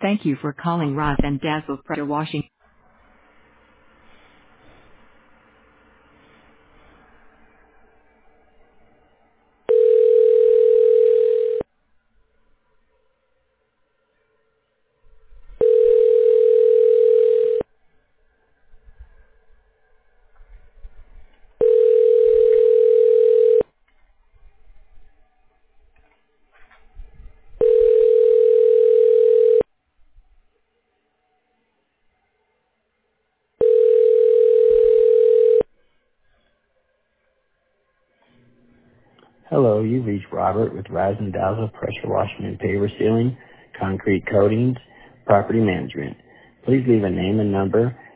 Thank you for calling Roz and Dazzle Pressure Washing. Hello, you've reached Robert with Rise and Dazzle Pressure Washing and Paver Sealing, Concrete Coatings, Property Management. Please leave a name and number